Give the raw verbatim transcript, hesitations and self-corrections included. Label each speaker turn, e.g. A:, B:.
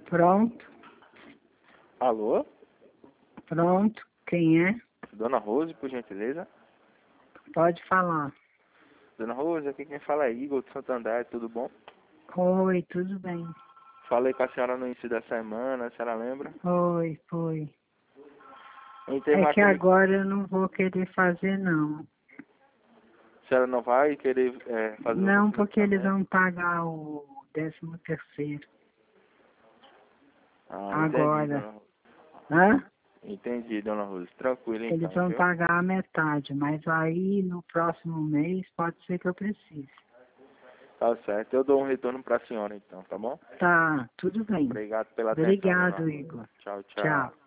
A: Pronto,
B: Alô?
A: pronto. Quem é?
B: Dona Rose, por gentileza?
A: Pode falar.
B: Dona Rose, aqui quem fala é Igor de Santander, tudo bom?
A: Oi, tudo bem?
B: Falei com a senhora no início da semana, a senhora lembra?
A: Oi, foi.
B: Entrei
A: É
B: uma
A: que
B: clínica.
A: agora eu não vou querer fazer, não.
B: A senhora não vai querer é, fazer o
A: Não, porque eles
B: refinanciamento?
A: vão pagar o décimo terceiro.
B: Ah, entendi,
A: Agora.
B: dona Rose.
A: Hã?
B: Entendi, dona Rose. Tranquilo
A: Eles
B: então,
A: vão
B: viu?
A: pagar a metade, mas aí no próximo mês pode ser que eu precise.
B: Tá certo. Eu dou um retorno pra senhora então, tá bom?
A: Tá, tudo bem.
B: Obrigado pela atenção, dona
A: Obrigado,
B: Rose.
A: Igor.
B: Tchau, tchau.
A: Tchau.